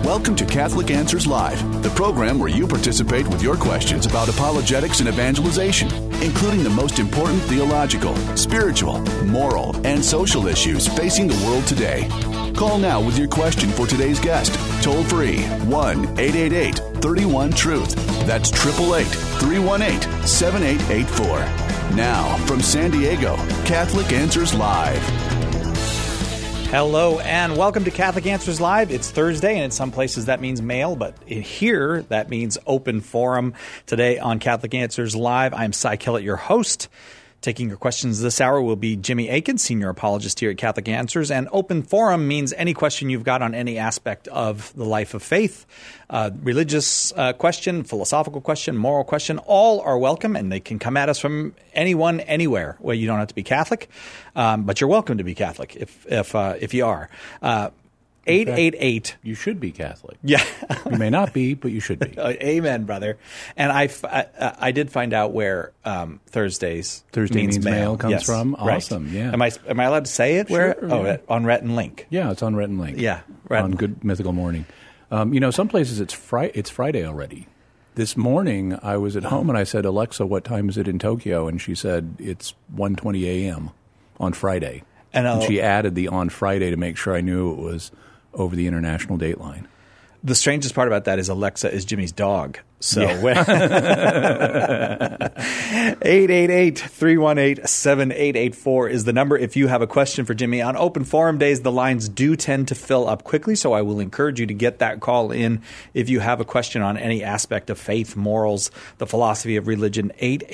Welcome to Catholic Answers Live, the program where you participate with your questions about apologetics and evangelization, including the most important theological, spiritual, moral, and social issues facing the world today. Call now with your question for today's guest. Toll free 1-888-31-TRUTH. That's 888-318-7884. Now, from San Diego, Catholic Answers Live. Hello and welcome to Catholic Answers Live. It's Thursday, and in some places that means mail, but here that means open forum. Today on Catholic Answers Live, I'm Cy Kellett, your host. Taking your questions this hour will be Jimmy Akin, senior apologist here at Catholic Answers. And open forum means any question you've got on any aspect of the life of faith, religious question, philosophical question, moral question, all are welcome, and they can come at us from anyone, anywhere. Well, you don't have to be Catholic, but you're welcome to be Catholic if you are. 888. You should be Catholic. Yeah. You may not be, but you should be. Amen, brother. And I did find out where Thursday means mail comes from. Awesome. Right. Yeah. Am I allowed to say it? Sure, Where? yeah. On Rhett and Link. Yeah, it's on Rhett and Link. Yeah. On Good Mythical Morning. Some places it's Friday already. This morning I was at home and I said, Alexa, what time is it in Tokyo? And she said it's 1:20 a.m. on Friday. And she added the on Friday to make sure I knew it was over the international date line. The strangest part about that is Alexa is Jimmy's dog. So 888-318-7884 is the number if you have a question for Jimmy. On open forum days, the lines do tend to fill up quickly, so I will encourage you to get that call in if you have a question on any aspect of faith, morals, the philosophy of religion.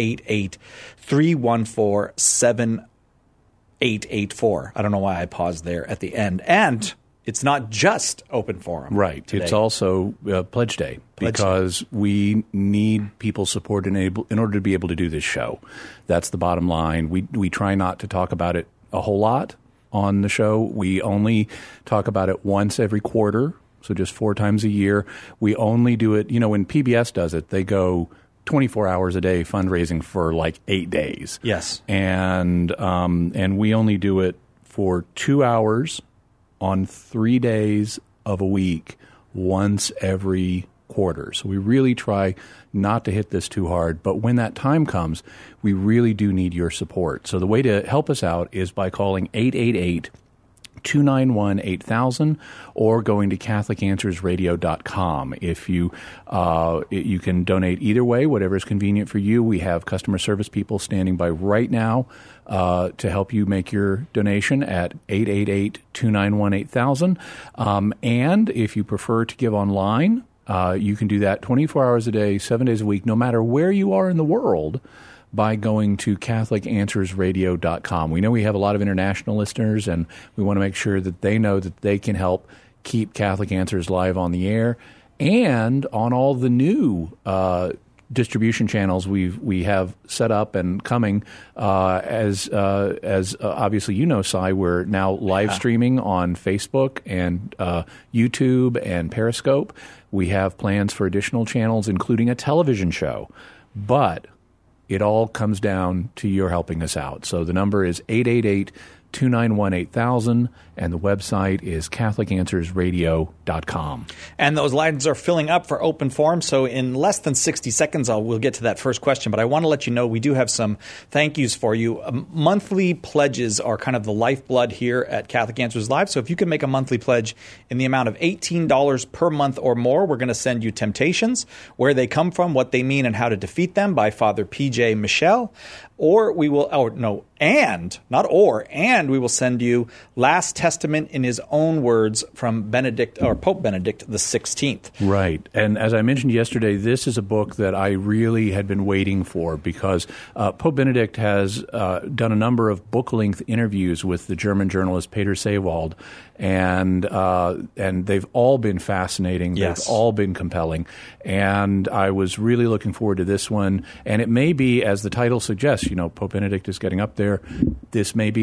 888-314-7884. I don't know why I paused there at the end. And it's not just open forum. Right. Today. It's also Pledge Day because we need people's support in order to be able to do this show. That's the bottom line. We try not to talk about it a whole lot on the show. We only talk about it once every quarter, so just 4 times a year. We only do it, when PBS does it, they go 24 hours a day fundraising for like 8 days. Yes. And we only do it for 2 hours on 3 days of a week, once every quarter. So we really try not to hit this too hard. But when that time comes, we really do need your support. So the way to help us out is by calling 888-291-8000 or going to CatholicAnswersRadio.com. If you can donate either way, whatever is convenient for you. We have customer service people standing by right now to help you make your donation at 888-291-8000. And if you prefer to give online, you can do that 24 hours a day, 7 days a week, no matter where you are in the world, by going to CatholicAnswersRadio.com. We know we have a lot of international listeners, and we want to make sure that they know that they can help keep Catholic Answers live on the air and on all the new distribution channels we have set up and coming. As obviously Cy, we're now live streaming on Facebook and YouTube and Periscope. We have plans for additional channels, including a television show. But it all comes down to your helping us out. So the number is 888-291-8000, and the website is CatholicAnswersRadio.com. And those lines are filling up for open forum, so in less than 60 seconds we'll get to that first question. But I want to let you know we do have some thank yous for you. Monthly pledges are kind of the lifeblood here at Catholic Answers Live. So if you can make a monthly pledge in the amount of $18 per month or more, we're going to send you Temptations, Where They Come From, What They Mean, and How to Defeat Them by Father P.J. Michel. Or we will, and we will send you Last Testament in His Own Words from Pope Benedict XVI. Right. And as I mentioned yesterday, this is a book that I really had been waiting for because Pope Benedict has done a number of book-length interviews with the German journalist Peter Sewald, and they've all been fascinating. Yes. They've all been compelling. And I was really looking forward to this one. And it may be, as the title suggests, Pope Benedict is getting up there. This may be the last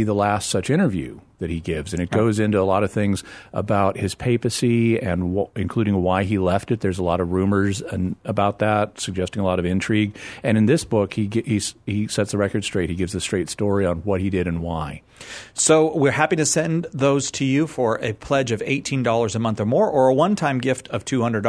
last such interview that he gives, and it goes into a lot of things about his papacy and including why he left it. There's a lot of rumors about that, suggesting a lot of intrigue. And in this book, he sets the record straight. He gives a straight story on what he did and why. So we're happy to send those to you for a pledge of $18 a month or more, or a one-time gift of $200.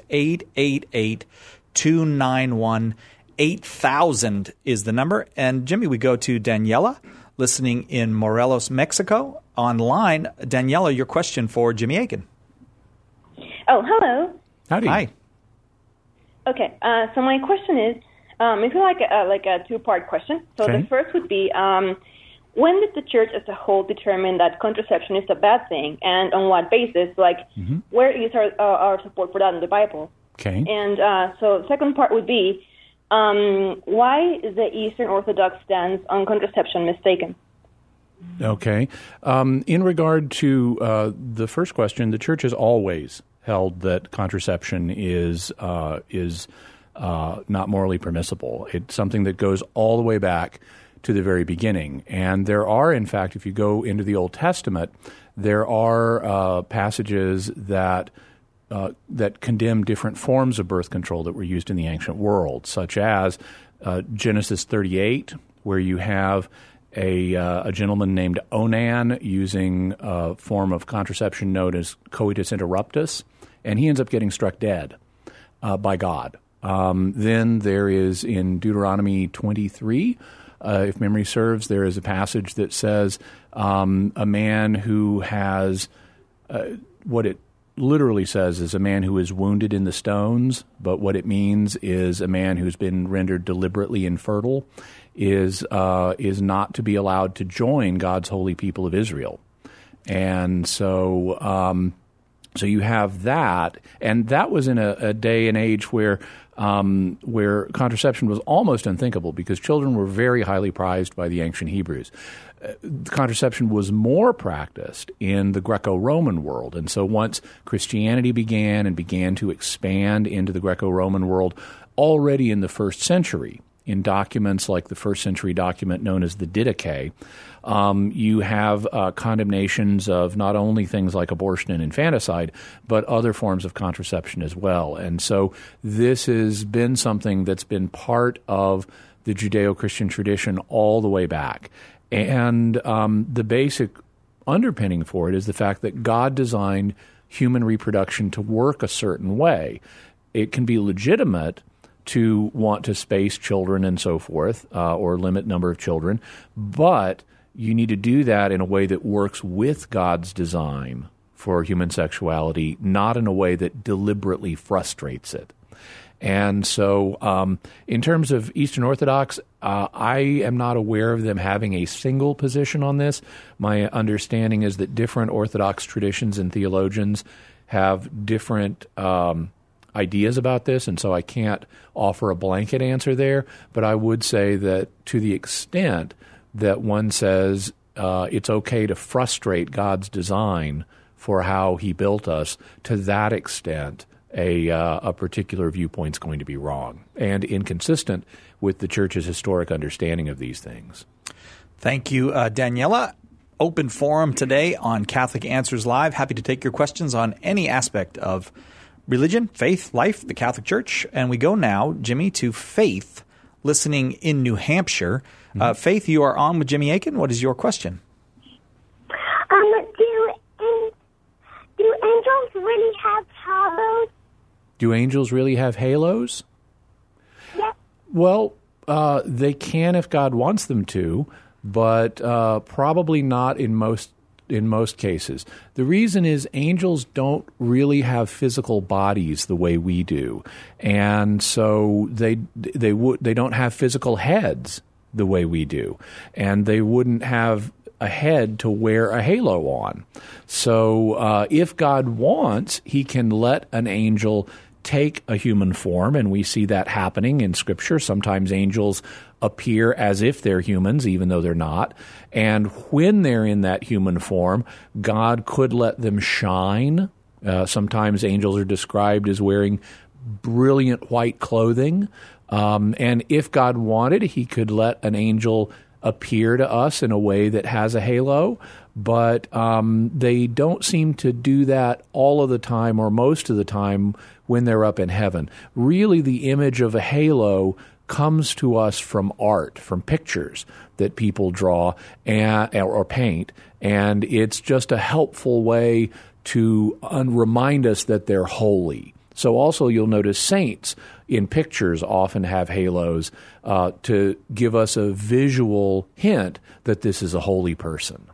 888-291-8000 is the number. And Jimmy, we go to Daniela, listening in Morelos, Mexico. Online, Daniela, your question for Jimmy Akin. Oh, hello. Howdy. Hi. Okay, so my question is, it's like a two-part question. So Okay. the first would be, when did the church as a whole determine that contraception is a bad thing, and on what basis? Like, where is our support for that in the Bible? Okay. And so the second part would be, why is the Eastern Orthodox stance on contraception mistaken? Okay. In regard to the first question, the church has always held that contraception is not morally permissible. It's something that goes all the way back to the very beginning. And there are, in fact, if you go into the Old Testament, there are passages that condemn different forms of birth control that were used in the ancient world, such as Genesis 38, where you have a gentleman named Onan using a form of contraception known as coitus interruptus, and he ends up getting struck dead by God. Then there is in Deuteronomy 23, if memory serves, there is a passage that says a man who has what it literally says is a man who is wounded in the stones, but what it means is a man who's been rendered deliberately infertile is not to be allowed to join God's holy people of Israel. And so you have that, and that was in a day and age where contraception was almost unthinkable because children were very highly prized by the ancient Hebrews. Contraception was more practiced in the Greco-Roman world. And so once Christianity began to expand into the Greco-Roman world, already in the first century, in documents like the first century document known as the Didache, you have condemnations of not only things like abortion and infanticide, but other forms of contraception as well. And so this has been something that's been part of the Judeo-Christian tradition all the way back. And the basic underpinning for it is the fact that God designed human reproduction to work a certain way. It can be legitimate to want to space children and so forth, or limit number of children, but you need to do that in a way that works with God's design for human sexuality, not in a way that deliberately frustrates it. And so in terms of Eastern Orthodox, I am not aware of them having a single position on this. My understanding is that different Orthodox traditions and theologians have different ideas about this, and so I can't offer a blanket answer there. But I would say that to the extent that one says it's okay to frustrate God's design for how he built us, to that extent, a particular viewpoint is going to be wrong and inconsistent with the Church's historic understanding of these things. Thank you, Daniela. Open forum today on Catholic Answers Live. Happy to take your questions on any aspect of religion, faith, life, the Catholic Church. And we go now, Jimmy, to Faith, listening in New Hampshire. Faith, you are on with Jimmy Akin. What is your question? Do angels really have halos? Do angels really have halos? Yes. Well, they can if God wants them to, but probably not in most cases. The reason is angels don't really have physical bodies the way we do, and so they don't have physical heads the way we do, and they wouldn't have a head to wear a halo on. So if God wants, he can let an angel take a human form, and we see that happening in Scripture. Sometimes angels appear as if they're humans, even though they're not. And when they're in that human form, God could let them shine. Sometimes angels are described as wearing brilliant white clothing. And if God wanted, he could let an angel appear to us in a way that has a halo, but they don't seem to do that all of the time or most of the time when they're up in heaven. Really, the image of a halo comes to us from art, from pictures that people draw or paint, and it's just a helpful way to remind us that they're holy. So also you'll notice saints in pictures often have halos to give us a visual hint that this is a holy person.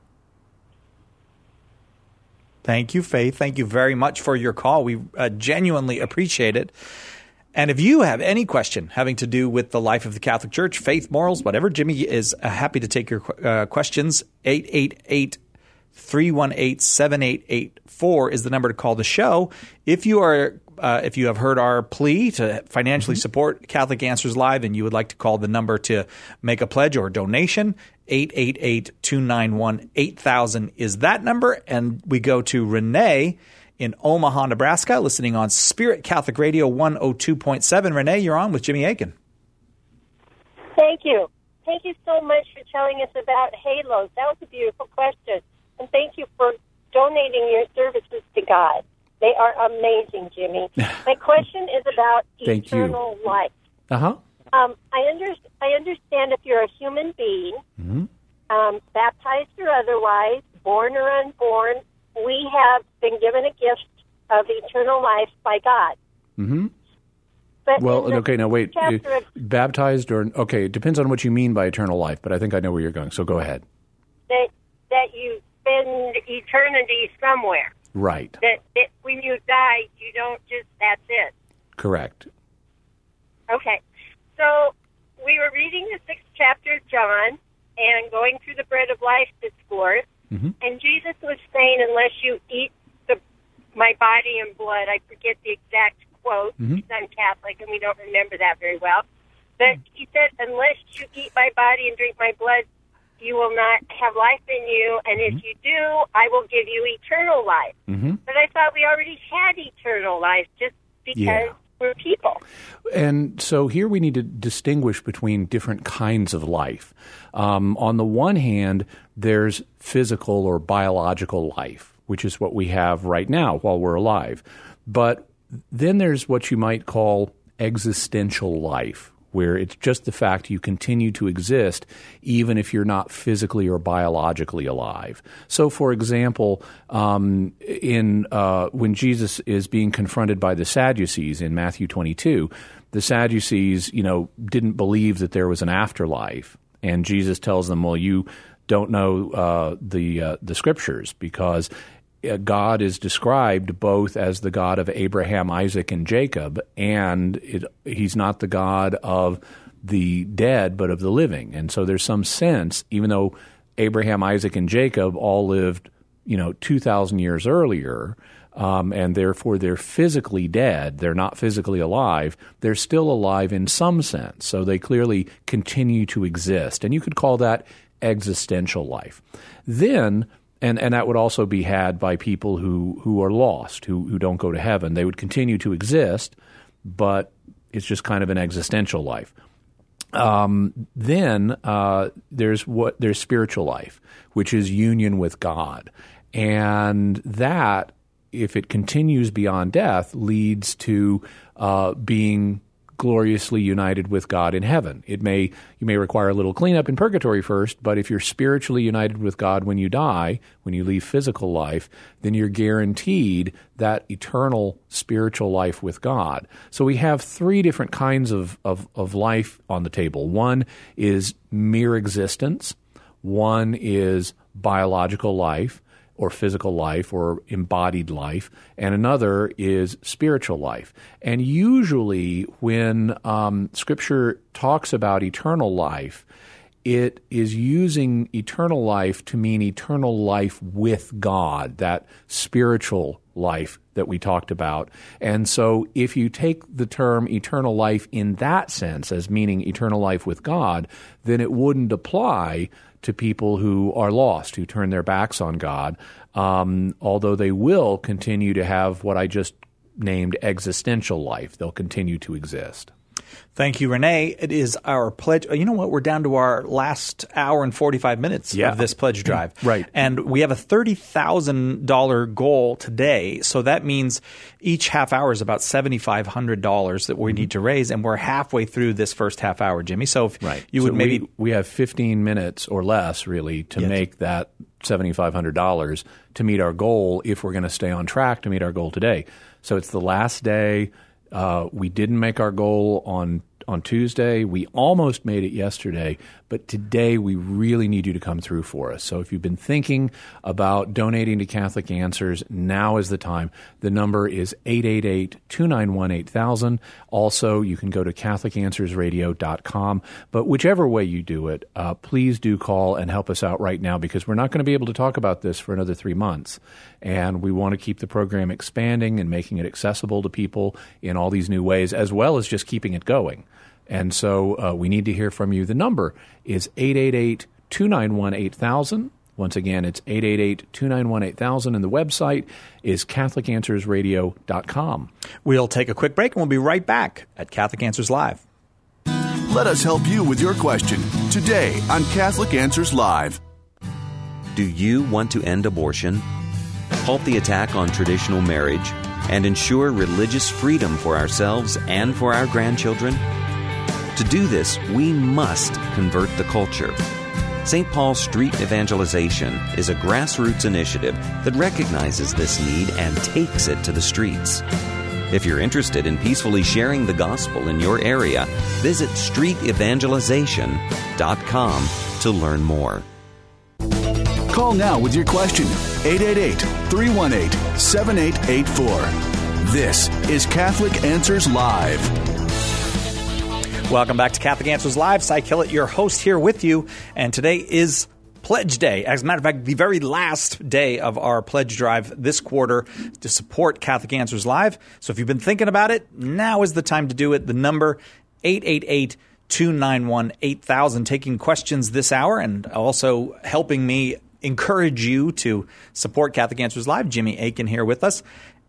Thank you, Faith. Thank you very much for your call. We genuinely appreciate it. And if you have any question having to do with the life of the Catholic Church, faith, morals, whatever, Jimmy is happy to take your questions. 888-318-7884 is the number to call the show. If you have heard our plea to financially support Catholic Answers Live and you would like to call the number to make a pledge or donation, 888-291-8000 is that number. And we go to Renee in Omaha, Nebraska, listening on Spirit Catholic Radio 102.7. Renee, you're on with Jimmy Akin. Thank you. Thank you so much for telling us about halos. That was a beautiful question. And thank you for donating your services to God. They are amazing, Jimmy. My question is about eternal life. Uh-huh. I understand if you're a human being, baptized or otherwise, born or unborn, we have been given a gift of eternal life by God. Mm-hmm. But baptized or it depends on what you mean by eternal life, but I think I know where you're going, so go ahead. That you spend eternity somewhere. Right. That when you die, you don't just, that's it. Correct. Okay. So we were reading the 6th chapter of John and going through the Bread of Life discourse, and Jesus was saying, unless you eat my body and blood, I forget the exact quote, because I'm Catholic and we don't remember that very well, but he said, unless you eat my body and drink my blood, you will not have life in you, and if you do, I will give you eternal life. But I thought we already had eternal life just because we're people. And so here we need to distinguish between different kinds of life. On the one hand, there's physical or biological life, which is what we have right now while we're alive. But then there's what you might call existential life, where it's just the fact you continue to exist even if you're not physically or biologically alive. So, for example, when Jesus is being confronted by the Sadducees in Matthew 22, the Sadducees, didn't believe that there was an afterlife, and Jesus tells them, "Well, you don't know the Scriptures, because God is described both as the God of Abraham, Isaac, and Jacob, and he's not the God of the dead, but of the living." And so there's some sense, even though Abraham, Isaac, and Jacob all lived, 2,000 years earlier, and therefore they're physically dead, they're not physically alive, they're still alive in some sense. So they clearly continue to exist. And you could call that existential life. Then And that would also be had by people who are lost, who don't go to heaven. They would continue to exist, but it's just kind of an existential life. Then there's spiritual life, which is union with God. And that, if it continues beyond death, leads to being gloriously united with God in heaven. You may require a little cleanup in purgatory first, but if you're spiritually united with God when you die, when you leave physical life, then you're guaranteed that eternal spiritual life with God. So we have three different kinds of life on the table. One is mere existence. One is biological life, or physical life, or embodied life, and another is spiritual life. And usually when Scripture talks about eternal life, it is using eternal life to mean eternal life with God, that spiritual life that we talked about. And so if you take the term eternal life in that sense, as meaning eternal life with God, then it wouldn't apply to people who are lost, who turn their backs on God, although they will continue to have what I just named existential life. They'll continue to exist. Thank you, Renee. It is our pledge. You know what? We're down to our last hour and 45 minutes of this pledge drive. Right. And we have a $30,000 goal today. So that means each half hour is about $7,500 that we need to raise. And we're halfway through this first half hour, Jimmy. So if you would maybe we have 15 minutes or less, really, to make that $7,500 to meet our goal if we're going to stay on track to meet our goal today. So it's the last day. We didn't make our goal on Tuesday. We almost made it yesterday, but today we really need you to come through for us. So if you've been thinking about donating to Catholic Answers, now is the time. The number is 888-291-8000. Also, you can go to CatholicAnswersRadio.com. But whichever way you do it, please do call and help us out right now, because we're not going to be able to talk about this for another 3 months. And we want to keep the program expanding and making it accessible to people in all these new ways, as well as just keeping it going. And so we need to hear from you. The number is 888-291-8000. Once again, it's 888-291-8000, and the website is CatholicAnswersRadio.com. We'll take a quick break, and we'll be right back at Catholic Answers Live. Let us help you with your question today on Catholic Answers Live. Do you want to end abortion, halt the attack on traditional marriage, and ensure religious freedom for ourselves and for our grandchildren? To do this, we must convert the culture. St. Paul Street Evangelization is a grassroots initiative that recognizes this need and takes it to the streets. If you're interested in peacefully sharing the gospel in your area, visit streetevangelization.com to learn more. Call now with your question, 888-318-7884. This is Catholic Answers Live. Welcome back to Catholic Answers Live. Cy Killett, your host, here with you. And today is Pledge Day. As a matter of fact, the very last day of our pledge drive this quarter to support Catholic Answers Live. So if you've been thinking about it, now is the time to do it. The number, 888-291-8000. Taking questions this hour and also helping me encourage you to support Catholic Answers Live. Jimmy Akin here with us.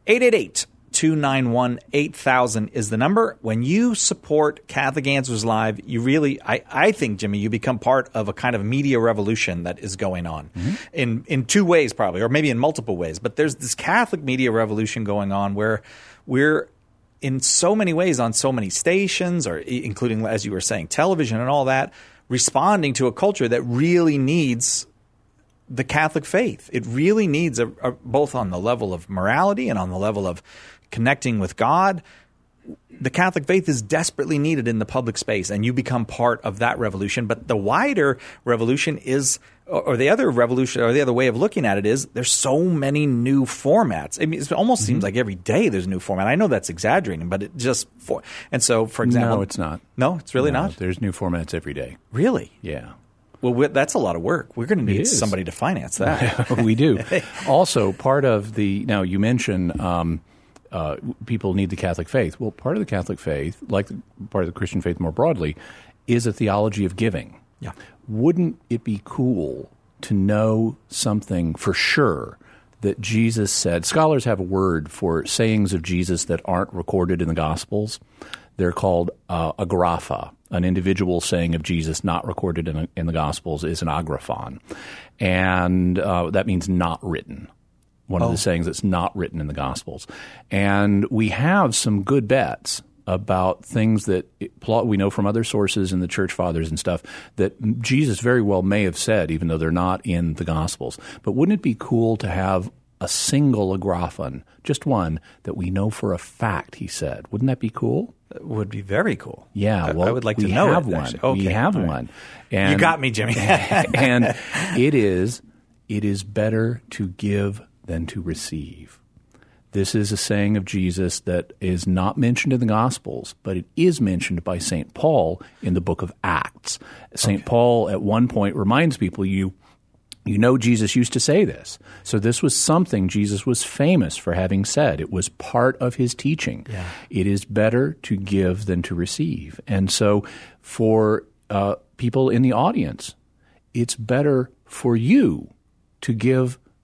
888-291-8000 is the number. When you support Catholic Answers Live, you really, I think, Jimmy, you become part of a kind of media revolution that is going on in two ways probably, or maybe in multiple ways. But there's this Catholic media revolution going on where we're in so many ways on so many stations, or including, as you were saying, television and all that, responding to a culture that really needs the Catholic faith. It really needs both on the level of morality and on the level of connecting with God. The Catholic faith is desperately needed in the public space, and you become part of that revolution. But the wider revolution is, or the other revolution, or the other way of looking at it is, there's so many new formats. I mean, it almost seems like every day there's a new format. I know that's exaggerating, but it just and so, for example, no, it's not. No, it's really not. There's new formats every day. Really? Yeah. Well, that's a lot of work. We're going to need somebody to finance that. We do. Also, part of now you mentioned people need the Catholic faith. Well, part of the Catholic faith, like part of the Christian faith more broadly, is a theology of giving. Yeah. Wouldn't it be cool to know something for sure that Jesus said? Scholars have a word for sayings of Jesus that aren't recorded in the Gospels. They're called agrapha. An individual saying of Jesus not recorded in the Gospels is an agraphon. And that means not written. One of the sayings that's not written in the Gospels. And we have some good bets about things that we know from other sources in the Church Fathers and stuff that Jesus very well may have said, even though they're not in the Gospels. But wouldn't it be cool to have a single agraphon, just one, that we know for a fact he said? Wouldn't that be cool? It would be very cool. Yeah, well, I would like to know have it, one. actually. Okay. We have one. And, you got me, Jimmy. And it is better to give than to receive. This is a saying of Jesus that is not mentioned in the Gospels, but it is mentioned by St. Paul in the book of Acts. St. Paul at one point reminds people, you know Jesus used to say this. So this was something Jesus was famous for having said. It was part of his teaching. Yeah. It is better to give than to receive. And so for people in the audience, it's better for you to give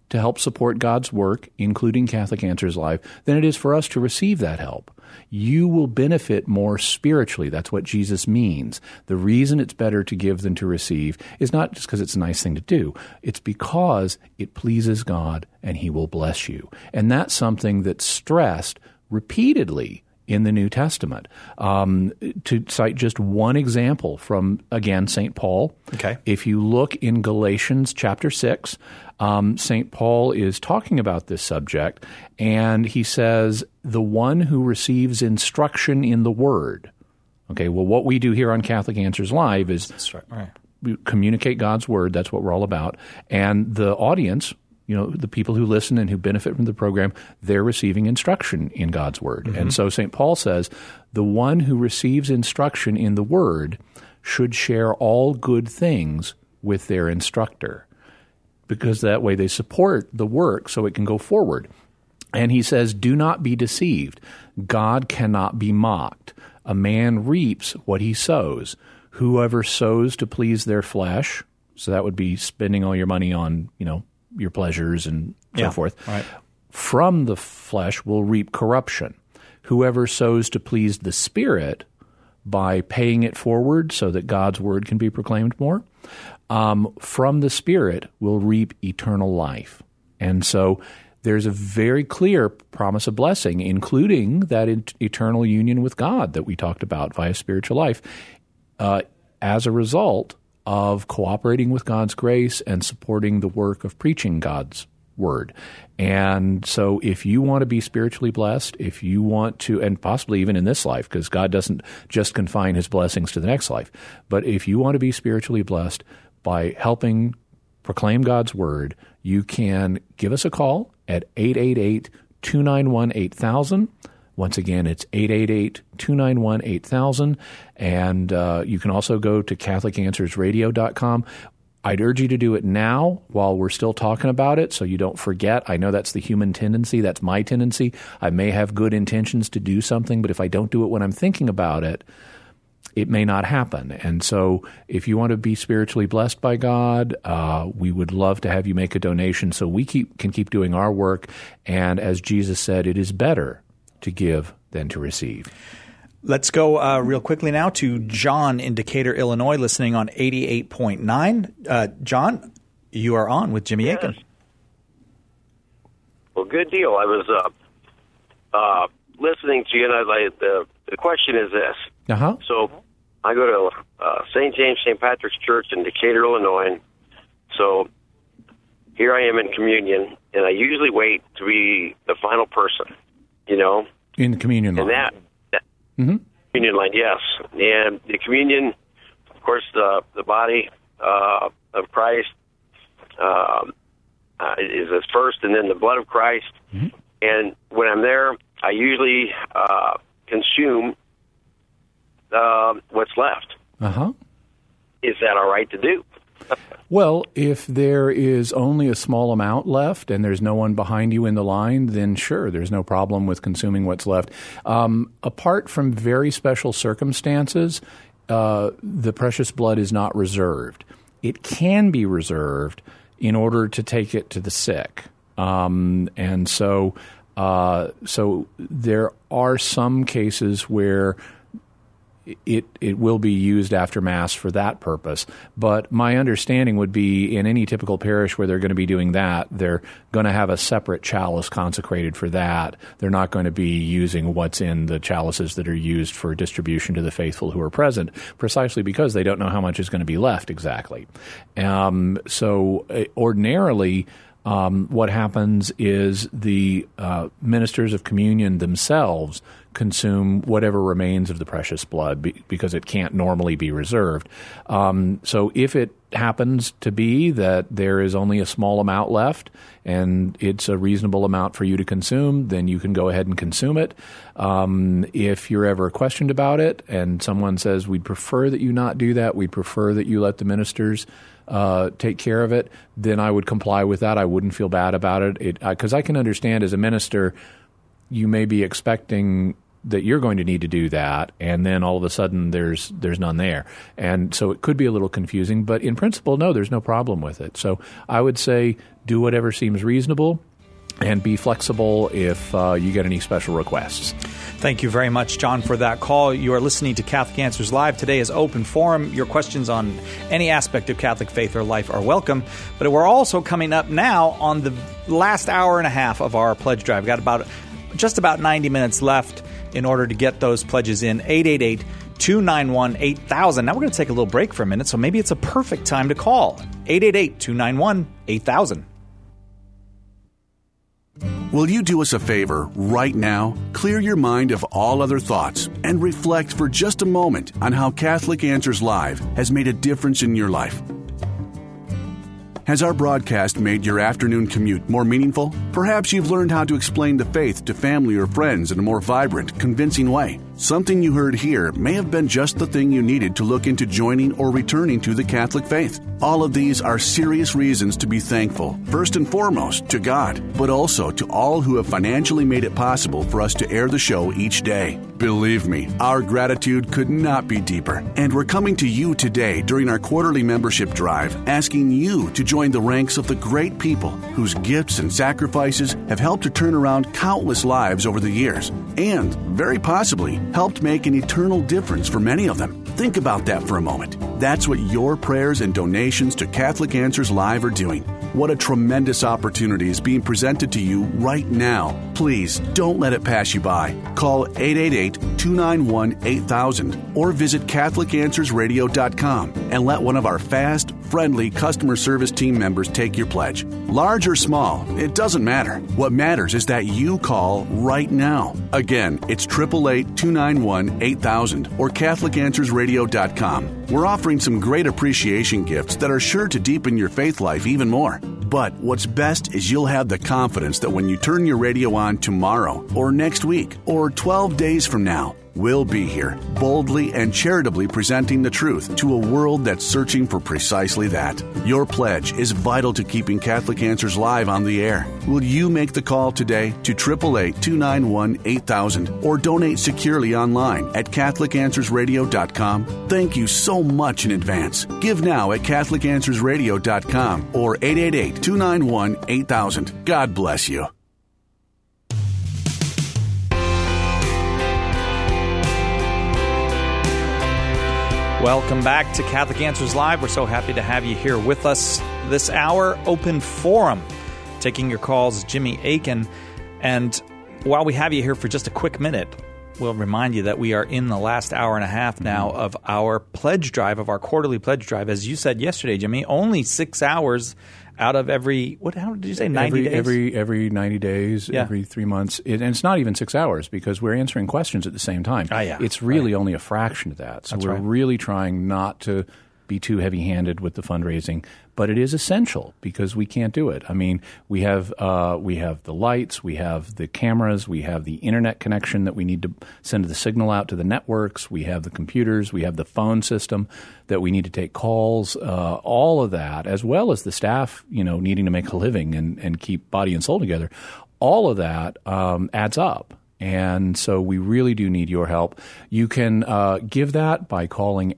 to help support God's work, including Catholic Answers Live, than it is for us to receive that help. You will benefit more spiritually. That's what Jesus means. The reason it's better to give than to receive is not just because it's a nice thing to do. It's because it pleases God and He will bless you. And that's something that's stressed repeatedly in the New Testament. To cite just one example from, again, St. Paul. Okay. If you look in Galatians chapter 6, St. Paul is talking about this subject, and he says, the one who receives instruction in the Word. Okay, well, what we do here on Catholic Answers Live is we communicate God's Word. That's what we're all about. And the audience, the people who listen and who benefit from the program, they're receiving instruction in God's Word. Mm-hmm. And so St. Paul says, the one who receives instruction in the Word should share all good things with their instructor, because that way they support the work so it can go forward. And he says, do not be deceived. God cannot be mocked. A man reaps what he sows. Whoever sows to please their flesh, so that would be spending all your money on, your pleasures and so forth, right, from the flesh will reap corruption. Whoever sows to please the Spirit by paying it forward so that God's word can be proclaimed more, from the Spirit will reap eternal life. And so there's a very clear promise of blessing, including that eternal union with God that we talked about via spiritual life, as a result of cooperating with God's grace and supporting the work of preaching God's word. And so if you want to be spiritually blessed, if you want to, and possibly even in this life, because God doesn't just confine His blessings to the next life, but if you want to be spiritually blessed by helping proclaim God's word, you can give us a call at 888-291-8000. Once again, it's 888-291-8000. And you can also go to CatholicAnswersRadio.com. I'd urge you to do it now while we're still talking about it so you don't forget. I know that's the human tendency. That's my tendency. I may have good intentions to do something, but if I don't do it when I'm thinking about it, it may not happen. And so if you want to be spiritually blessed by God, we would love to have you make a donation so we can keep doing our work. And as Jesus said, it is better to give than to receive. Let's go real quickly now to John in Decatur, Illinois, listening on 88.9. John, you are on with Jimmy Akin. Well, good deal. I was listening to you, and the question is this. Uh-huh. So I go to St. James St. Patrick's Church in Decatur, Illinois. So here I am in communion, and I usually wait to be the final person, In the communion line. And that communion line, yes. And the communion, of course, the body of Christ is as first, and then the blood of Christ. Mm-hmm. And when I'm there, I usually consume what's left. Uh-huh. Is that all right to do? Well, if there is only a small amount left and there's no one behind you in the line, then sure, there's no problem with consuming what's left. Apart from very special circumstances, the precious blood is not reserved. It can be reserved in order to take it to the sick. And so there are some cases where it will be used after Mass for that purpose. But my understanding would be in any typical parish where they're going to be doing that, they're going to have a separate chalice consecrated for that. They're not going to be using what's in the chalices that are used for distribution to the faithful who are present, precisely because they don't know how much is going to be left exactly. So ordinarily, what happens is the ministers of communion themselves consume whatever remains of the precious blood because it can't normally be reserved. So if it happens to be that there is only a small amount left and it's a reasonable amount for you to consume, then you can go ahead and consume it. If you're ever questioned about it and someone says, we'd prefer that you not do that, we'd prefer that you let the ministers take care of it, then I would comply with that. I wouldn't feel bad about it. Because I can understand as a minister, you may be expecting that you're going to need to do that, and then all of a sudden there's none there. And so it could be a little confusing, but in principle, no, there's no problem with it. So I would say do whatever seems reasonable and be flexible if you get any special requests. Thank you very much, John, for that call. You are listening to Catholic Answers Live. Today is open forum. Your questions on any aspect of Catholic faith or life are welcome. But we're also coming up now on the last hour and a half of our pledge drive. We've got just about 90 minutes left in order to get those pledges in. 888-291-8000. Now we're going to take a little break for a minute, so maybe it's a perfect time to call. 888-291-8000. Will you do us a favor right now? Clear your mind of all other thoughts and reflect for just a moment on how Catholic Answers Live has made a difference in your life. Has our broadcast made your afternoon commute more meaningful? Perhaps you've learned how to explain the faith to family or friends in a more vibrant, convincing way. Something you heard here may have been just the thing you needed to look into joining or returning to the Catholic faith. All of these are serious reasons to be thankful, first and foremost to God, but also to all who have financially made it possible for us to air the show each day. Believe me, our gratitude could not be deeper. And we're coming to you today during our quarterly membership drive, asking you to join the ranks of the great people whose gifts and sacrifices have helped to turn around countless lives over the years, and very possibly helped make an eternal difference for many of them. Think about that for a moment. That's what your prayers and donations to Catholic Answers Live are doing. What a tremendous opportunity is being presented to you right now. Please don't let it pass you by. Call 888-291-8000 or visit CatholicAnswersRadio.com and let one of our fast, friendly customer service team members take your pledge. Large or small, it doesn't matter. What matters is that you call right now. Again, it's 888-291-8000 or CatholicAnswersRadio.com. We're offering some great appreciation gifts that are sure to deepen your faith life even more. But what's best is you'll have the confidence that when you turn your radio on tomorrow or next week or 12 days from now, we'll be here, boldly and charitably presenting the truth to a world that's searching for precisely that. Your pledge is vital to keeping Catholic Answers Live on the air. Will you make the call today to 888-291-8000 or donate securely online at CatholicAnswersRadio.com? Thank you so much in advance. Give now at CatholicAnswersRadio.com or 888-291-8000. God bless you. Welcome back to Catholic Answers Live. We're so happy to have you here with us this hour. Open forum. Taking your calls, Jimmy Akin. And while we have you here for just a quick minute, we'll remind you that we are in the last hour and a half now of our pledge drive, of our quarterly pledge drive. As you said yesterday, Jimmy, only 6 hours out of every, how did you say, 90 days? Every 90 days, every 3 months. And it's not even 6 hours because we're answering questions at the same time. It's really only a fraction of that. So we're really trying not to be too heavy-handed with the fundraising, but it is essential because we can't do it. I mean, we have the lights, we have the cameras, we have the internet connection that we need to send the signal out to the networks, we have the computers, we have the phone system that we need to take calls, all of that, as well as the staff, needing to make a living and keep body and soul together. All of that adds up. And so we really do need your help. You can give that by calling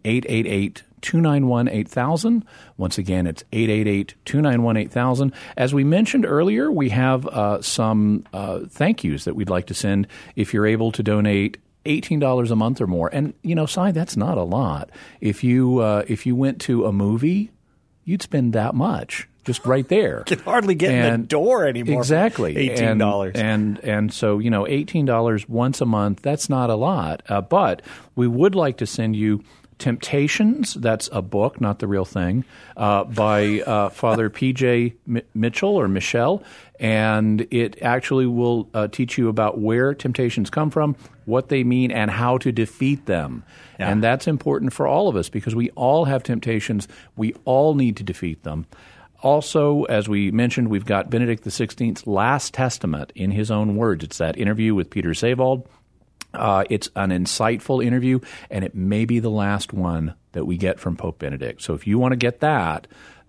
888-291-8000. Once again, it's 888-291-8000. As we mentioned earlier, we have some thank yous that we'd like to send if you're able to donate $18 a month or more. And, Si, that's not a lot. If you went to a movie, you'd spend that much. Just right there. You can hardly get in the door anymore. Exactly. $18. And so, $18 once a month, that's not a lot. But we would like to send you Temptations, that's a book, not the real thing, by Father P.J. Mitchell or Michelle. And it actually will teach you about where temptations come from, what they mean, and how to defeat them. Yeah. And that's important for all of us because we all have temptations. We all need to defeat them. Also, as we mentioned, we've got Benedict XVI's Last Testament in his own words. It's that interview with Peter Seybold. It's an insightful interview, and it may be the last one that we get from Pope Benedict. So if you want to get that,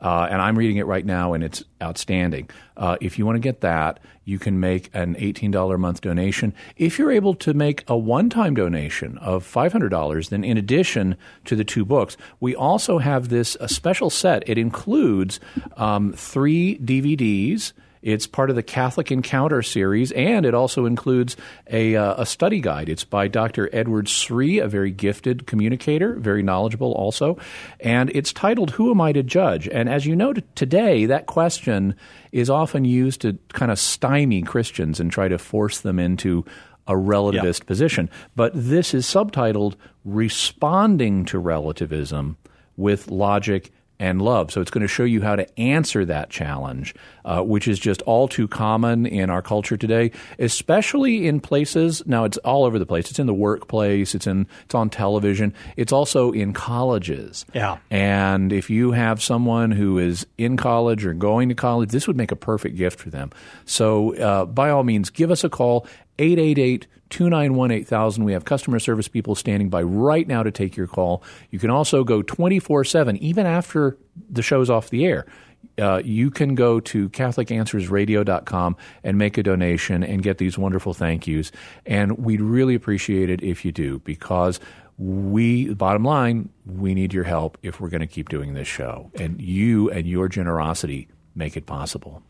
And I'm reading it right now, and it's outstanding. If you want to get that, you can make an $18 a month donation. If you're able to make a one-time donation of $500, then in addition to the 2 books, we also have this a special set. It includes 3 DVDs. It's part of the Catholic Encounter series, and it also includes a study guide. It's by Dr. Edward Sri, a very gifted communicator, very knowledgeable also, and it's titled, Who Am I to Judge? And as you know, today, that question is often used to kind of stymie Christians and try to force them into a relativist position. But this is subtitled, Responding to Relativism with Logic and Love. So it's going to show you how to answer that challenge, which is just all too common in our culture today, especially in places. Now, it's all over the place. It's in the workplace. It's on television. It's also in colleges. Yeah. And if you have someone who is in college or going to college, this would make a perfect gift for them. So by all means, give us a call, 888-291-8000. We have customer service people standing by right now to take your call. You can also go 24/7, even after the show's off the air. You can go to CatholicAnswersRadio.com and make a donation and get these wonderful thank yous. And we'd really appreciate it if you do, because bottom line, we need your help if we're going to keep doing this show. And you and your generosity make it possible.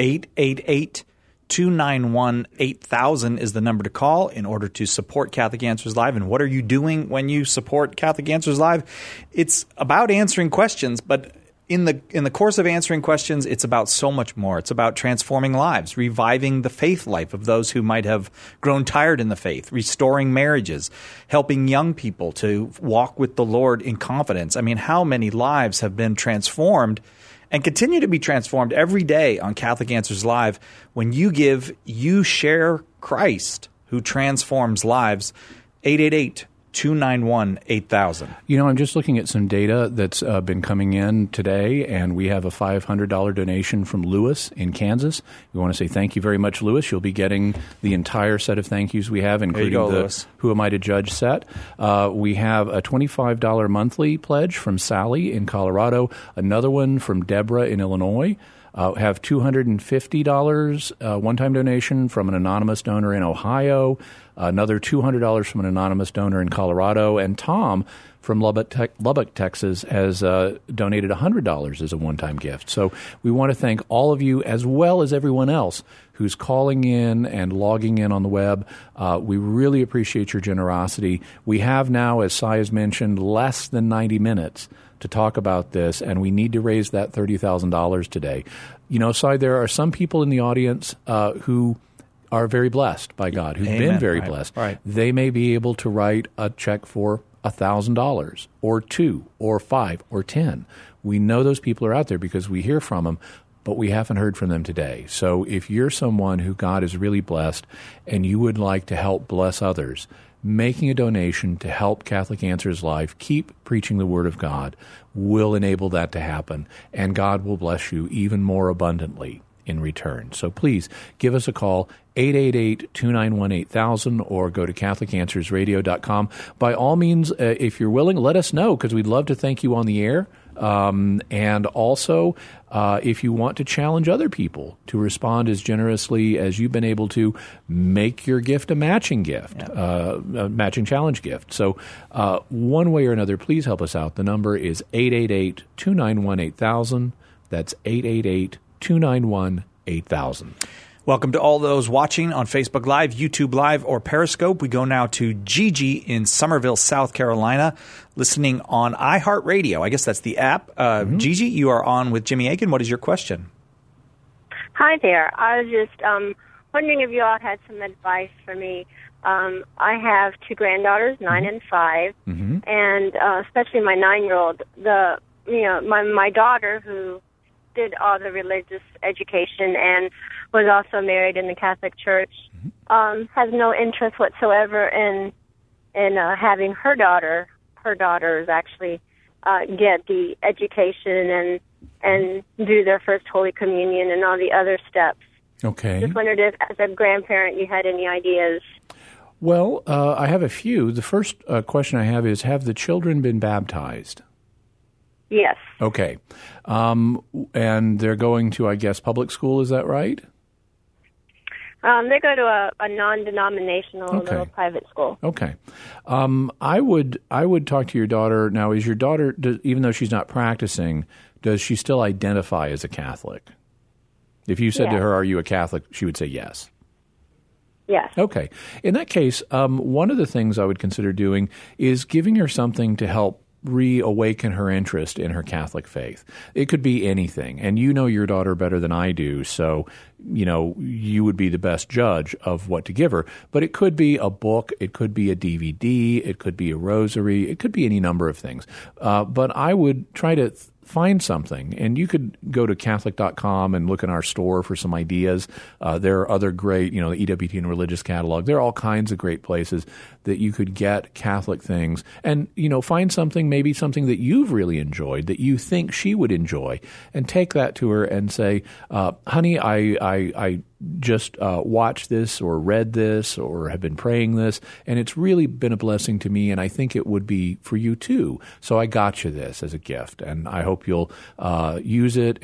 888-291-8000 is the number to call in order to support Catholic Answers Live. And what are you doing when you support Catholic Answers Live? It's about answering questions, but in the course of answering questions, it's about so much more. It's about transforming lives, reviving the faith life of those who might have grown tired in the faith, restoring marriages, helping young people to walk with the Lord in confidence. I mean, how many lives have been transformed and continue to be transformed every day on Catholic Answers Live? When you give, you share Christ who transforms lives. 888-291-8000. You know, I'm just looking at some data that's been coming in today, and we have a $500 donation from Lewis in Kansas. We want to say thank you very much, Lewis. You'll be getting the entire set of thank yous we have, including Lewis. Who Am I to Judge set. We have a $25 monthly pledge from Sally in Colorado, another one from Deborah in Illinois. Have $250 one-time donation from an anonymous donor in Ohio, another $200 from an anonymous donor in Colorado, and Tom from Lubbock, Texas, has donated $100 as a one-time gift. So we want to thank all of you, as well as everyone else who's calling in and logging in on the web. We really appreciate your generosity. We have now, as Sai has mentioned, less than 90 minutes to talk about this, and we need to raise that $30,000 today. You know, Sai, there are some people in the audience who are very blessed by God, who've been very blessed. Right. They may be able to write a check for $1,000 or $2 or $5 or $10. We know those people are out there because we hear from them, but we haven't heard from them today. So if you're someone who God has really blessed and you would like to help bless others, making a donation to help Catholic Answers Live keep preaching the Word of God will enable that to happen, and God will bless you even more abundantly in return. So please give us a call, 888-291-8000, or go to CatholicAnswersRadio.com. By all means, if you're willing, let us know, because we'd love to thank you on the air. And also, if you want to challenge other people to respond as generously as you've been able to, make your gift a matching gift, a matching challenge gift. So one way or another, please help us out. The number is 888-291-8000. That's 888-291-8000. Welcome to all those watching on Facebook Live, YouTube Live, or Periscope. We go now to Gigi in Somerville, South Carolina, listening on iHeartRadio. I guess that's the app. Gigi, you are on with Jimmy Akin. What is your question? Hi there. I was just wondering if you all had some advice for me. I have 2 granddaughters, 9 and 5, and especially my 9-year-old. My daughter, who did all the religious education and was also married in the Catholic Church, has no interest whatsoever in having her daughters actually get the education and do their first Holy Communion and all the other steps. Okay. Just wondered if, as a grandparent, you had any ideas. Well, I have a few. The first question I have is, have the children been baptized? Yes. Okay. And they're going to, I guess, public school, is that right? They go to a non-denominational little private school. Okay. I would talk to your daughter. Now, is your daughter, even though she's not practicing, does she still identify as a Catholic? If you said to her, "Are you a Catholic?" she would say yes. Yes. Okay. In that case, one of the things I would consider doing is giving her something to help reawaken her interest in her Catholic faith. It could be anything. And you know your daughter better than I do, so you would be the best judge of what to give her. But it could be a book, it could be a DVD, it could be a rosary, it could be any number of things. But I would try to find something. And you could go to Catholic.com and look in our store for some ideas. There are other great, the EWTN Religious Catalog. There are all kinds of great places that you could get Catholic things. And, find something, maybe something that you've really enjoyed, that you think she would enjoy, and take that to her and say, honey, I just watched this or read this or have been praying this, and it's really been a blessing to me, and I think it would be for you too. So I got you this as a gift, and I hope you'll use it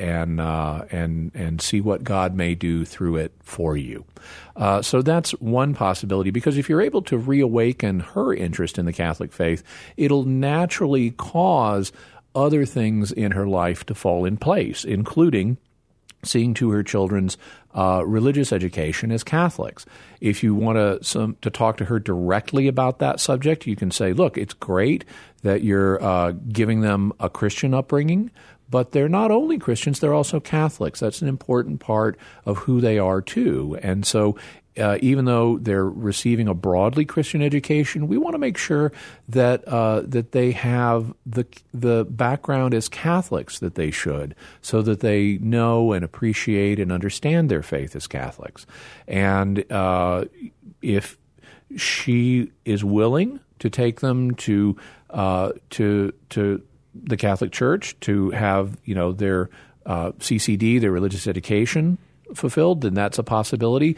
and see what God may do through it for you. So that's one possibility, because if you're able to reawaken her interest in the Catholic faith, it'll naturally cause other things in her life to fall in place, including seeing to her children's religious education as Catholics. If you want to talk to her directly about that subject, you can say, look, it's great that you're giving them a Christian upbringing, but they're not only Christians, they're also Catholics. That's an important part of who they are too. And so even though they're receiving a broadly Christian education, we want to make sure that that they have the background as Catholics that they should, so that they know and appreciate and understand their faith as Catholics. And if she is willing to take them to the Catholic Church to have their CCD, their religious education, fulfilled, then that's a possibility.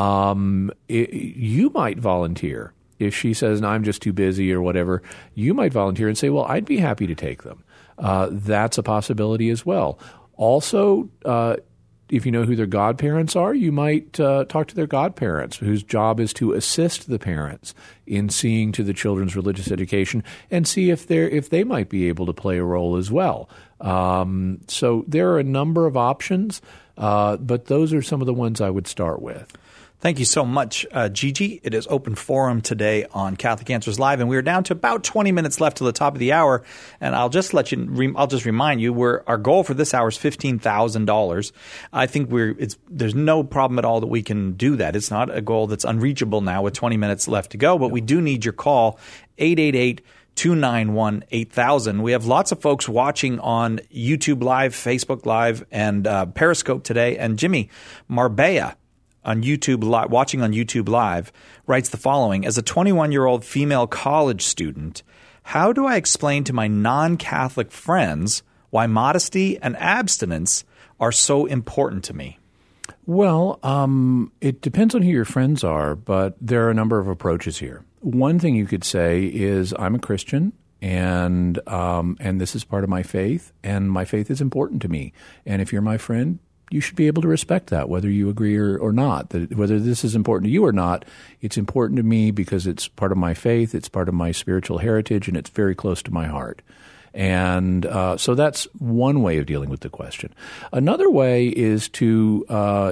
You might volunteer. If she says, no, I'm just too busy or whatever, you might volunteer and say, well, I'd be happy to take them. That's a possibility as well. Also, if you know who their godparents are, you might talk to their godparents, whose job is to assist the parents in seeing to the children's religious education, and see if they might be able to play a role as well. So there are a number of options, but those are some of the ones I would start with. Thank you so much, Gigi. It is open forum today on Catholic Answers Live, and we're down to about 20 minutes left to the top of the hour. And I'll just remind you, our goal for this hour is $15,000. I think there's no problem at all that we can do that. It's not a goal that's unreachable now with 20 minutes left to go, but we do need your call, 888-291-8000. We have lots of folks watching on YouTube Live, Facebook Live, and Periscope today. And Jimmy Marbella on YouTube, watching on YouTube Live, writes the following: as a 21-year-old female college student, how do I explain to my non-Catholic friends why modesty and abstinence are so important to me? Well, it depends on who your friends are, but there are a number of approaches here. One thing you could say is, I'm a Christian, and this is part of my faith, and my faith is important to me. And if you're my friend, you should be able to respect that, whether you agree or not. That whether this is important to you or not, it's important to me because it's part of my faith, it's part of my spiritual heritage, and it's very close to my heart. And so that's one way of dealing with the question. Another way is to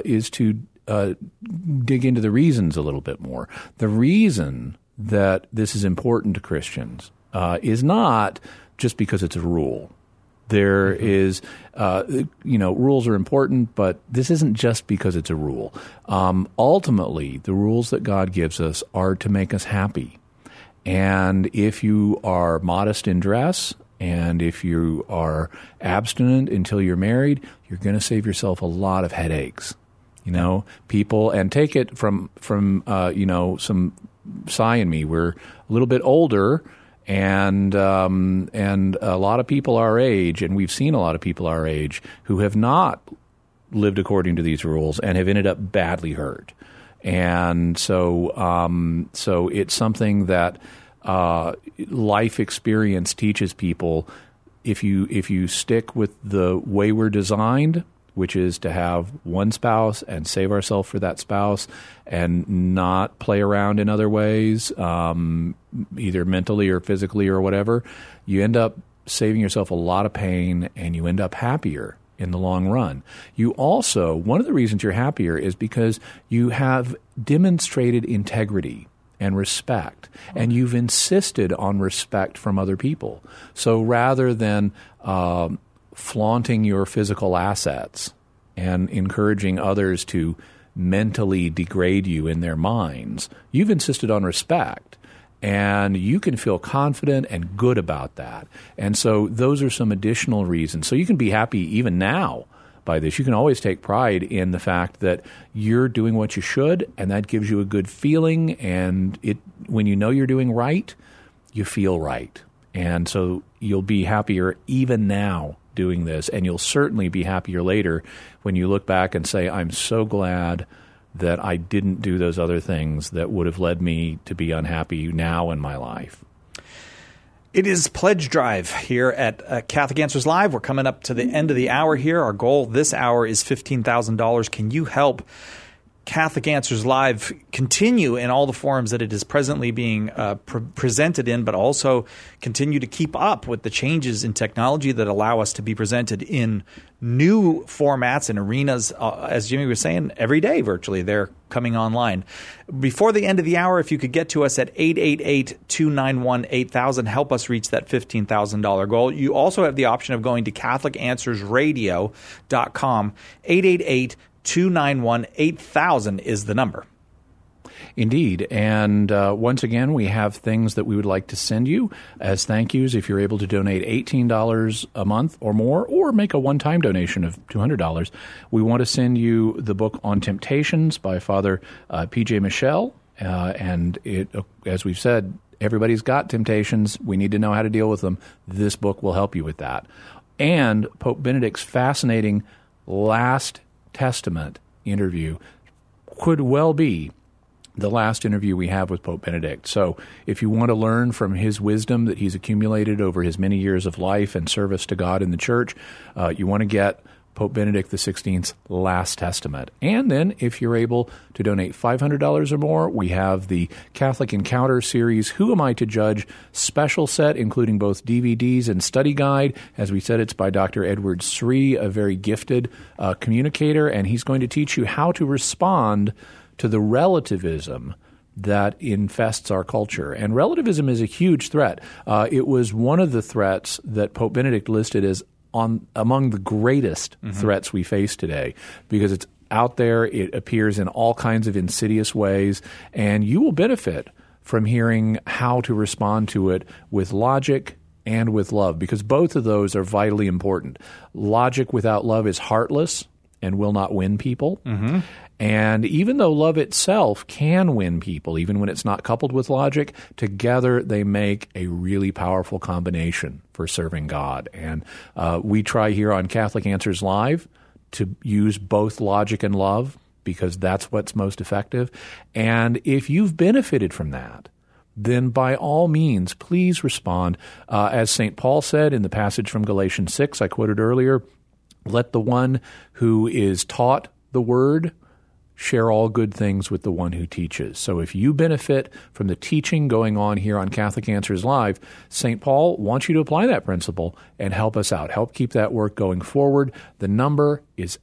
dig into the reasons a little bit more. The reason that this is important to Christians is not just because it's a rule. There is, rules are important, but this isn't just because it's a rule. Ultimately, the rules that God gives us are to make us happy. And if you are modest in dress, and if you are abstinent until you're married, you're going to save yourself a lot of headaches. People, and take it from some Cy and me, we're a little bit older. And a lot of people our age, and we've seen a lot of people our age who have not lived according to these rules and have ended up badly hurt. And so it's something that life experience teaches people. if you stick with the way we're designed, which is to have one spouse and save ourselves for that spouse and not play around in other ways, either mentally or physically or whatever, you end up saving yourself a lot of pain and you end up happier in the long run. You also, one of the reasons you're happier is because you have demonstrated integrity and respect, and you've insisted on respect from other people. So rather than flaunting your physical assets and encouraging others to mentally degrade you in their minds, you've insisted on respect, and you can feel confident and good about that. And so those are some additional reasons. So you can be happy even now by this. You can always take pride in the fact that you're doing what you should, and that gives you a good feeling, and when you know you're doing right, you feel right. And so you'll be happier even now doing this, and you'll certainly be happier later when you look back and say, I'm so glad that I didn't do those other things that would have led me to be unhappy now in my life. It is Pledge Drive here at Catholic Answers Live. We're coming up to the end of the hour here. Our goal this hour is $15,000. Can you help Catholic Answers Live continue in all the forms that it is presently being presented in, but also continue to keep up with the changes in technology that allow us to be presented in new formats and arenas, as Jimmy was saying, every day virtually. They're coming online. Before the end of the hour, if you could get to us at 888-291-8000, help us reach that $15,000 goal. You also have the option of going to CatholicAnswersRadio.com. 888-291-8000 is the number. Indeed. And once again, we have things that we would like to send you as thank yous if you're able to donate $18 a month or more, or make a one-time donation of $200. We want to send you the book On Temptations by Father P.J. Michel. And it, as we've said, everybody's got temptations. We need to know how to deal with them. This book will help you with that. And Pope Benedict's fascinating Last Testament interview could well be the last interview we have with Pope Benedict. So if you want to learn from his wisdom that he's accumulated over his many years of life and service to God in the Church, you want to get Pope Benedict XVI's Last Testament. And then if you're able to donate $500 or more, we have the Catholic Encounter series, Who Am I to Judge? Special set, including both DVDs and study guide. As we said, it's by Dr. Edward Sri, a very gifted communicator, and he's going to teach you how to respond to the relativism that infests our culture. And relativism is a huge threat. It was one of the threats that Pope Benedict listed as among the greatest threats we face today, because it's out there, it appears in all kinds of insidious ways, and you will benefit from hearing how to respond to it with logic and with love, because both of those are vitally important. Logic without love is heartless and will not win people. And even though love itself can win people, even when it's not coupled with logic, together they make a really powerful combination for serving God. And we try here on Catholic Answers Live to use both logic and love, because that's what's most effective. And if you've benefited from that, then by all means, please respond. As St. Paul said in the passage from Galatians 6 I quoted earlier, let the one who is taught the word share all good things with the one who teaches. So if you benefit from the teaching going on here on Catholic Answers Live, St. Paul wants you to apply that principle and help us out. Help keep that work going forward. The number is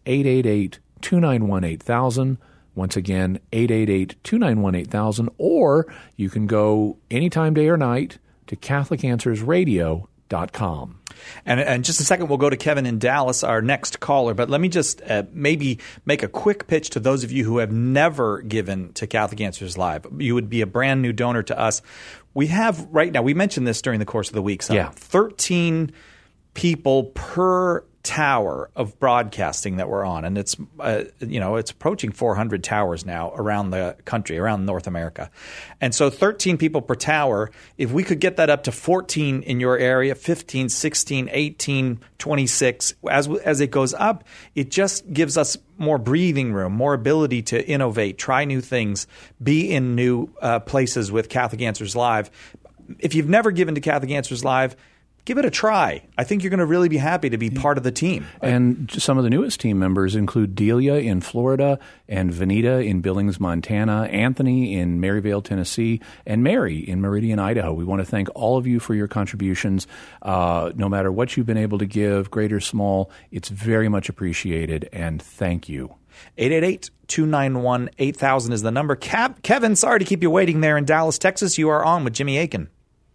888-291-8000. Once again, 888-291-8000. Or you can go anytime, day or night, to CatholicAnswersRadio.com. And just a second, we'll go to Kevin in Dallas, our next caller. But let me just maybe make a quick pitch to those of you who have never given to Catholic Answers Live. You would be a brand new donor to us. We have right now, we mentioned this during the course of the week, 13 people per tower of broadcasting that we're on, and it's it's approaching 400 towers now around the country, around North America, and so 13 people per tower. If we could get that up to 14 in your area, 15, 16, 18, 26, as it goes up, it just gives us more breathing room, more ability to innovate, try new things, be in new places with Catholic Answers Live. If you've never given to Catholic Answers Live, give it a try. I think you're going to really be happy to be part of the team. And some of the newest team members include Delia in Florida and Vanita in Billings, Montana, Anthony in Maryvale, Tennessee, and Mary in Meridian, Idaho. We want to thank all of you for your contributions. No matter what you've been able to give, great or small, it's very much appreciated, and thank you. 888-291-8000 is the number. Kevin, sorry to keep you waiting there in Dallas, Texas. You are on with Jimmy Akin.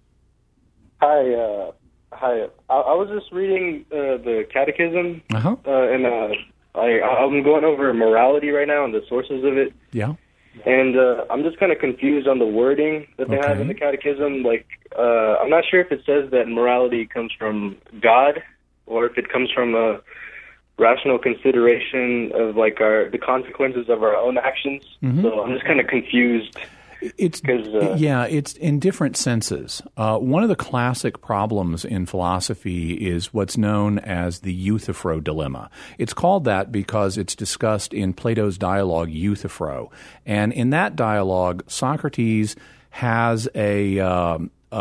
Hi. I was just reading the Catechism, and I'm going over morality right now and the sources of it. Yeah. And I'm just kind of confused on the wording that they have in the Catechism. Like, I'm not sure if it says that morality comes from God or if it comes from a rational consideration of like the consequences of our own actions. Mm-hmm. So I'm just kind of confused. It's in different senses. One of the classic problems in philosophy is what's known as the Euthyphro dilemma. It's called that because it's discussed in Plato's dialogue Euthyphro, and in that dialogue, Socrates has a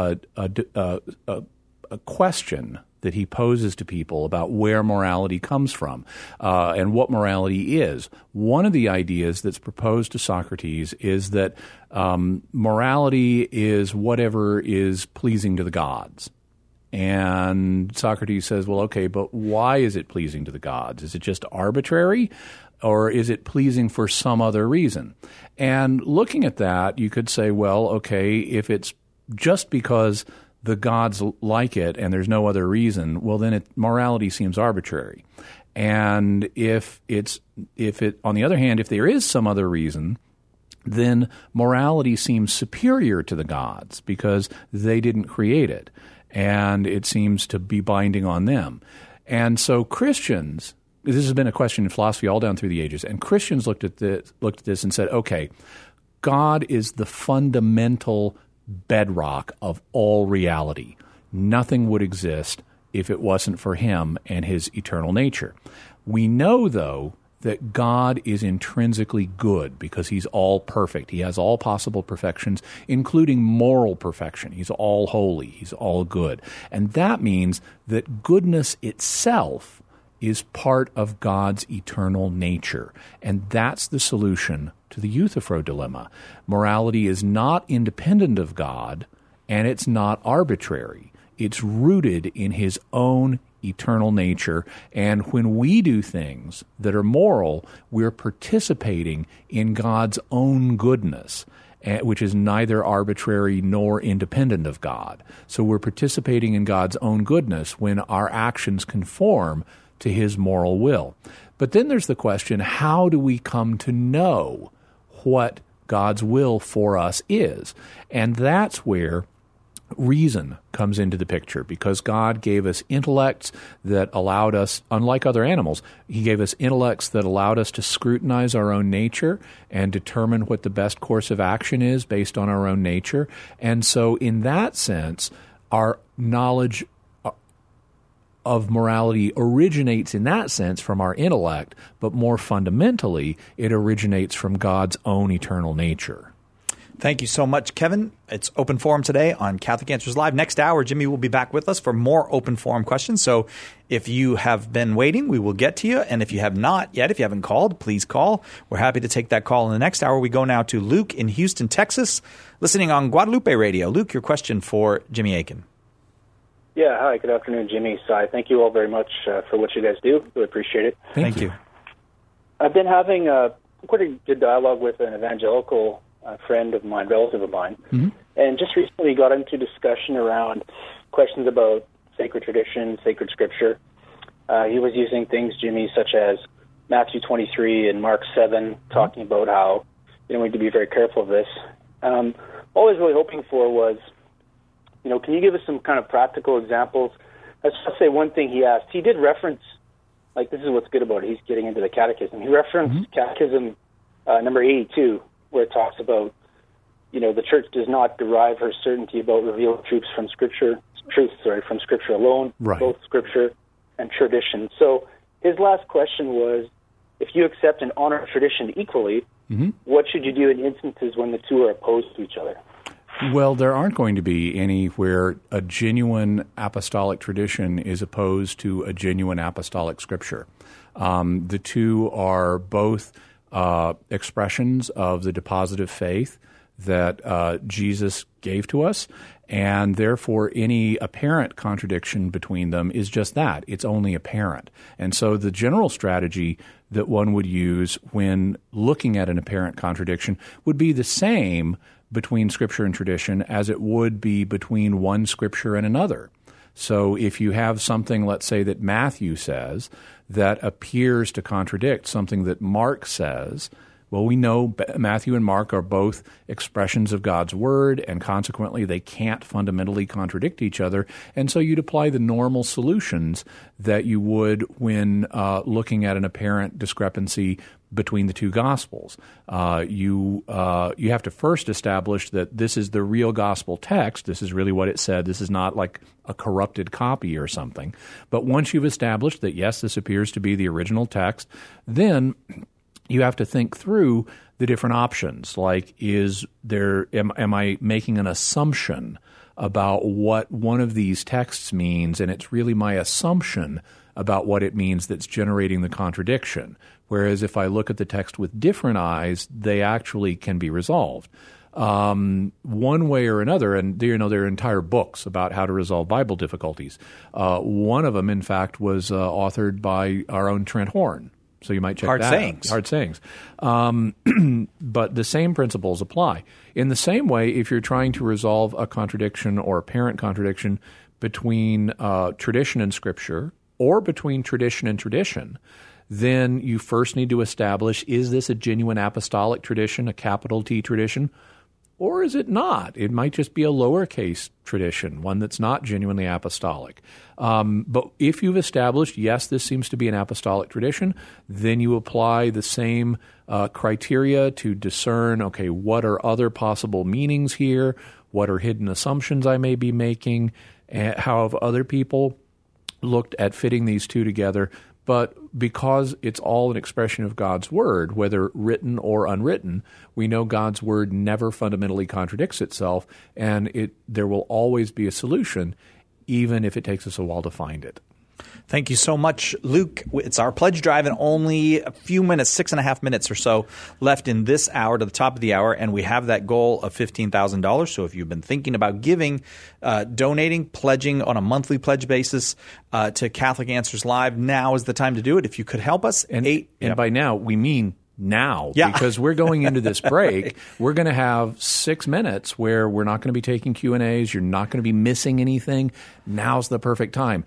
question that he poses to people about where morality comes from and what morality is. One of the ideas that's proposed to Socrates is that morality is whatever is pleasing to the gods. And Socrates says, well, okay, but why is it pleasing to the gods? Is it just arbitrary, or is it pleasing for some other reason? And looking at that, you could say, well, okay, if it's just because the gods like it and there's no other reason, well, then morality seems arbitrary. And if on the other hand, if there is some other reason, then morality seems superior to the gods because they didn't create it, and it seems to be binding on them. And so Christians, this has been a question in philosophy all down through the ages, and Christians looked at this and said, okay, God is the fundamental bedrock of all reality. Nothing would exist if it wasn't for him and his eternal nature. We know, though, that God is intrinsically good because he's all perfect. He has all possible perfections, including moral perfection. He's all holy. He's all good. And that means that goodness itself is part of God's eternal nature. And that's the solution to the Euthyphro dilemma. Morality is not independent of God, and it's not arbitrary. It's rooted in his own eternal nature, and when we do things that are moral, we're participating in God's own goodness, which is neither arbitrary nor independent of God. So we're participating in God's own goodness when our actions conform to his moral will. But then there's the question, how do we come to know what God's will for us is? And that's where reason comes into the picture, because God gave us intellects that allowed us, unlike other animals, he gave us intellects that allowed us to scrutinize our own nature and determine what the best course of action is based on our own nature. And so in that sense, our knowledge of morality originates in that sense from our intellect, but more fundamentally, it originates from God's own eternal nature. Thank you so much, Kevin. It's Open Forum today on Catholic Answers Live. Next hour, Jimmy will be back with us for more Open Forum questions. So if you have been waiting, we will get to you. And if you have not yet, if you haven't called, please call. We're happy to take that call in the next hour. We go now to Luke in Houston, Texas, listening on Guadalupe Radio. Luke, your question for Jimmy Akin. Yeah, hi, good afternoon, Jimmy. Sai, thank you all very much for what you guys do. Really appreciate it. Thank you. I've been having quite a good dialogue with an evangelical friend of mine, relative of mine, and just recently got into discussion around questions about sacred tradition, sacred scripture. He was using things, Jimmy, such as Matthew 23 and Mark 7, talking about how we need to be very careful of this. All I was really hoping for was, can you give us some kind of practical examples? Let's just say one thing he asked. He did reference, this is what's good about it. He's getting into the catechism. He referenced Catechism number 82, where it talks about, the church does not derive her certainty about revealed truths from Scripture alone, right. Both Scripture and tradition. So his last question was, if you accept and honor tradition equally, what should you do in instances when the two are opposed to each other? Well, there aren't going to be any where a genuine apostolic tradition is opposed to a genuine apostolic scripture. The two are both expressions of the depositive faith that Jesus gave to us, and therefore any apparent contradiction between them is just that. It's only apparent. And so the general strategy that one would use when looking at an apparent contradiction would be the same between Scripture and tradition as it would be between one Scripture and another. So if you have something, let's say, that Matthew says that appears to contradict something that Mark says, well, we know Matthew and Mark are both expressions of God's Word, and consequently they can't fundamentally contradict each other. And so you'd apply the normal solutions that you would when looking at an apparent discrepancy between the two Gospels. You have to first establish that this is the real Gospel text. This is really what it said. This is not like a corrupted copy or something. But once you've established that, yes, this appears to be the original text, then you have to think through the different options. Like, am I making an assumption about what one of these texts means, and it's really my assumption about what it means that's generating the contradiction? Whereas if I look at the text with different eyes, they actually can be resolved. One way or another, and there are entire books about how to resolve Bible difficulties. One of them, in fact, was authored by our own Trent Horn. So you might check that out. Hard Sayings. But the same principles apply. In the same way, if you're trying to resolve a contradiction or apparent contradiction between tradition and Scripture, or between tradition and tradition, then you first need to establish, is this a genuine apostolic tradition, a capital T tradition, or is it not? It might just be a lowercase tradition, one that's not genuinely apostolic. But if you've established, yes, this seems to be an apostolic tradition, then you apply the same criteria to discern, okay, what are other possible meanings here? What are hidden assumptions I may be making? How have other people looked at fitting these two together? But because it's all an expression of God's Word, whether written or unwritten, we know God's Word never fundamentally contradicts itself, and there will always be a solution, even if it takes us a while to find it. Thank you so much, Luke. It's our pledge drive, and only a few minutes, 6.5 minutes or so left in this hour to the top of the hour, and we have that goal of $15,000. So if you've been thinking about giving, donating, pledging on a monthly pledge basis to Catholic Answers Live, now is the time to do it. If you could help us. And by now, we mean now, because we're going into this break. We're going to have 6 minutes where we're not going to be taking Q&As. You're not going to be missing anything. Now's the perfect time.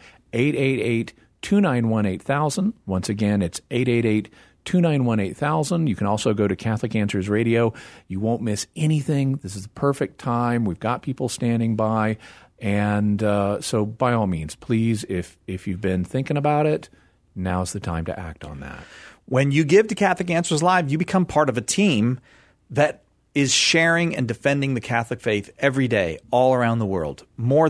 888-291-8000. Once again, it's 888-291-8000. You can also go to Catholic Answers Radio. You won't miss anything. This is the perfect time. We've got people standing by. And so by all means, please, if you've been thinking about it, now's the time to act on that. When you give to Catholic Answers Live, you become part of a team that is sharing and defending the Catholic faith every day all around the world.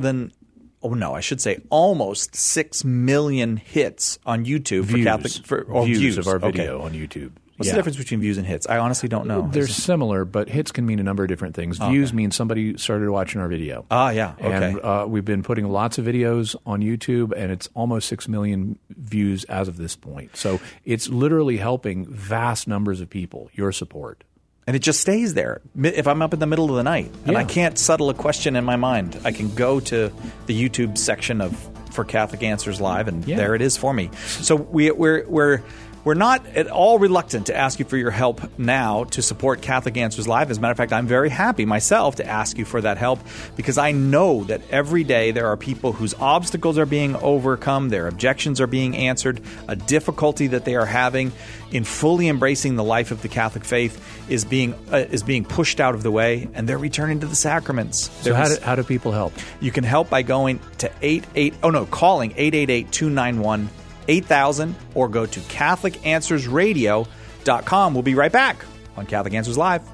Almost 6 million hits on YouTube views of our video on YouTube. What's the difference between views and hits? I honestly don't know. They're similar, but hits can mean a number of different things. Views means somebody started watching our video. Okay. And we've been putting lots of videos on YouTube, and it's almost 6 million views as of this point. So it's literally helping vast numbers of people, your support. And it just stays there. If I'm up in the middle of the night and I can't settle a question in my mind, I can go to the YouTube section for Catholic Answers Live, and there it is for me. So we're not at all reluctant to ask you for your help now to support Catholic Answers Live. As a matter of fact, I'm very happy myself to ask you for that help, because I know that every day there are people whose obstacles are being overcome, their objections are being answered, a difficulty that they are having in fully embracing the life of the Catholic faith is being pushed out of the way, and they're returning to the sacraments. So how do people help? You can help by going to calling 888-291-8000 or go to CatholicAnswersRadio.com. We'll be right back on Catholic Answers Live.